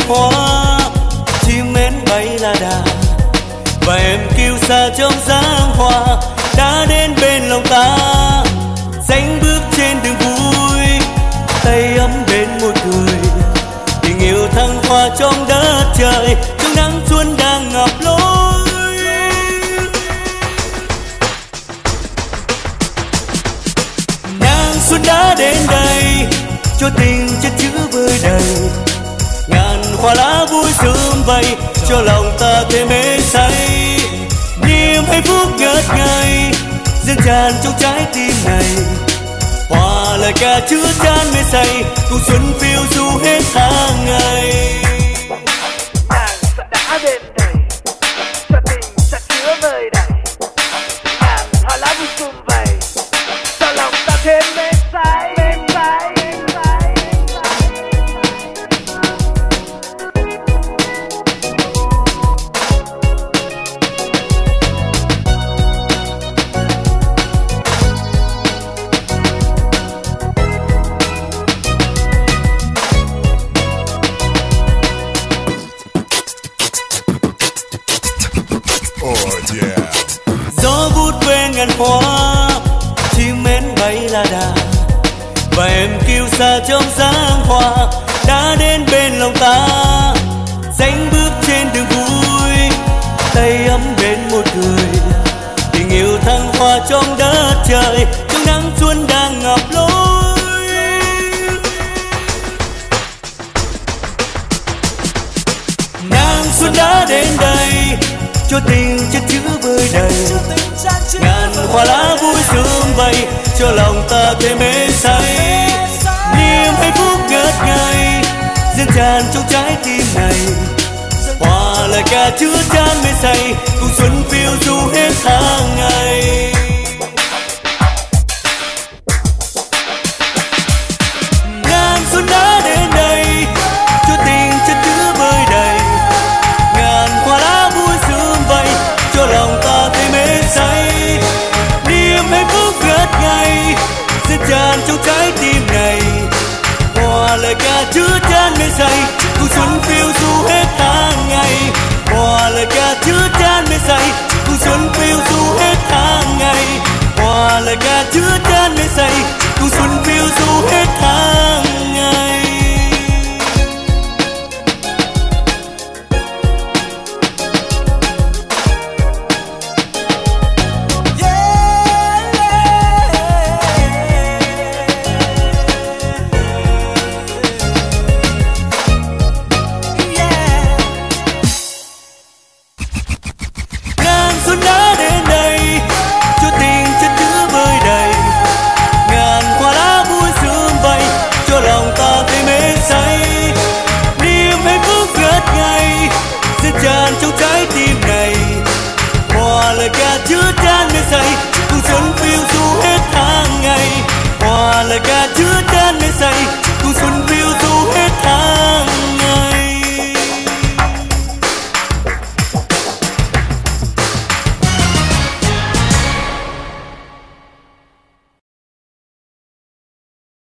hoa, chim én bay là đà, và em kiêu sa trong dáng hoa đã đến bên lòng ta. Dánh bước trên đường vui, tay ấm bên môi cười, tình yêu thăng hoa trong đất trời, trong nắng xuân đang ngập lối. Nắng xuân đã đến đây, cho tình chất chứa vơi đầy, ngàn hoa lá vui sớm vây, cho lòng ta thêm mê say. Niềm hạnh phúc ngất ngây dâng tràn trong trái tim này, hòa lời ca chứa chan mê say, cùng xuân phiêu du hết tháng ngày. Nàng sẽ đã đến đây, cho tình chất chứa vơi đầy, ngàn hoa lá vui sum vầy, cho lòng ta thêm mê say. Gió vút về ngàn hoa, chim én bay là đà, và em kiêu sa trong dáng hoa đã đến bên lòng ta. Dánh bước trên đường vui, tay ấm bên môi cười, tình yêu thăng hoa trong đất trời, trong nắng xuân đang ngập lối. Nắng xuân đã đến đây, cho tình chất chứa vơi đầy, ngàn hoa lá vui sớm vây, cho lòng ta thêm mê say. Niềm hạnh phúc ngất ngây dâng tràn trong trái tim này, hòa lời ca chứa chan mê say, cùng xuân phiêu du hết tháng ngày. Ngàn xuân đã đến đây, cho tình chất chứa vơi đầy, ngàn hoa lá vui sớm vây, cho lòng ta thêm mê say. Niềm hạnh phúc ngất ngây dâng tràn trong trái tim này, hòa lời ca chứa chan mê say, cùng xuân phiêu du hết tháng ngày. Hòa lời ca chứa chan mê say, cùng xuân phiêu du hết tháng ngày. Hòa lời ca chứa chan mê say, cùng xuân phiêu du hết tháng ngày. Xuân đã đến đây, cho tình chất chứa vơi đầy, ngàn hoa lá vui sớm vây, cho lòng ta thêm mê say. Niềm hạnh phúc ngất ngây dâng tràn trong trái tim này, hòa lời ca chứa chan mê say,